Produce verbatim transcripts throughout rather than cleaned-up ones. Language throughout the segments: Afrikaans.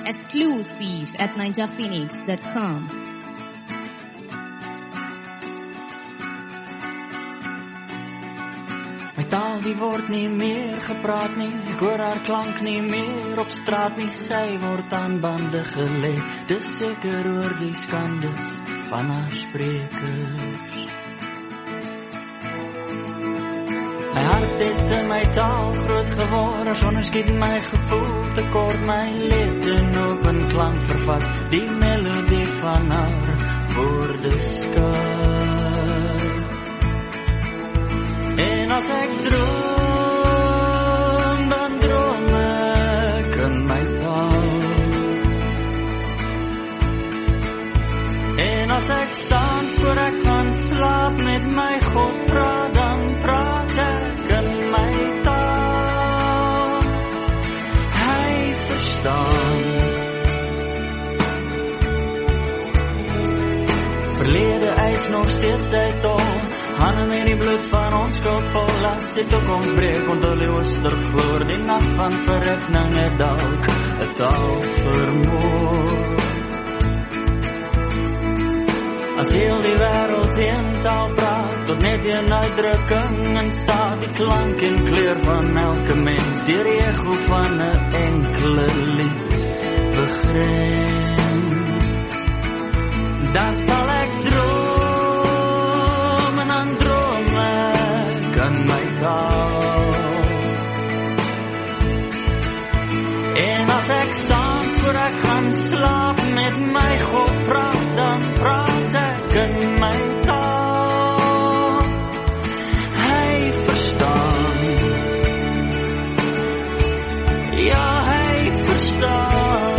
Exclusive at ninja phoenix dot com. My taal die word nie meer gepraat nie, ek hoor haar klank nie meer op straat nie, sy word aan bande gelê, dis seker oor die skandes van haar sprekers. My hart het in my taal groot geword, sonder skiet my gevoel tekort, my leed in open klank vervat, die melodie van haar woordeskat. En as ek droom, dan droom ek in my taal. En as ek saans voor ek gaan slaap met my God praat, dan praat ek in my taal. Hy verstaan. Verlede eis nog steeds sy tol, hande met die bloed van ons skuld vol las, die toekomst breek, onthul die oostervloer, die nacht van verheffing het dalk, het al vermoor. As heel die wereld een taal praat, tot net een uitdrukking en staat, die klank en kleur van elke mens, die echo van een enkele lied begrens. Dat sal ek droom, en dan droom ek in my taal. En as ek saans voor ek gaan slaap met my God praat, dan praat ek in my taal. Hy verstaan. Ja, hy verstaan.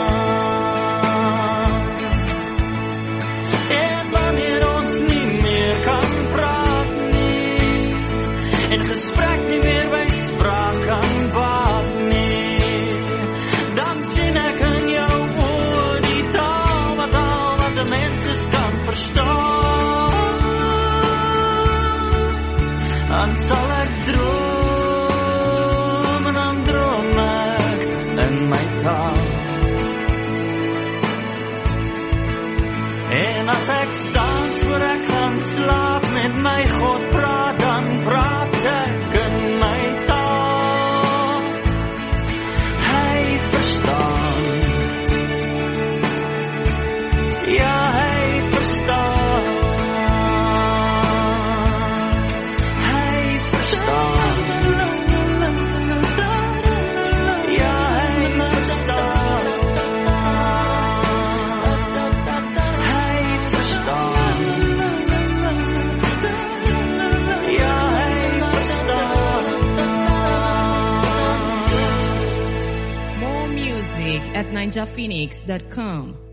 En wanneer ons nie meer kan praat nie, en gesprek nie meer by spraak kan baat nie, dan sien ek in jou oor die taal wat al wat die menses kan verstaan. Dan sal ek droom, en dan droom ek in my taal. En as ek saans voor ek gaan slaap met my God praat, dan praat ek in my taal. Hy verstaan. Ja, hy verstaan. Hy verstaan. Ja, hy verstaan. Hy verstaan. Ja, hy verstaan. More music at ninja phoenix dot com.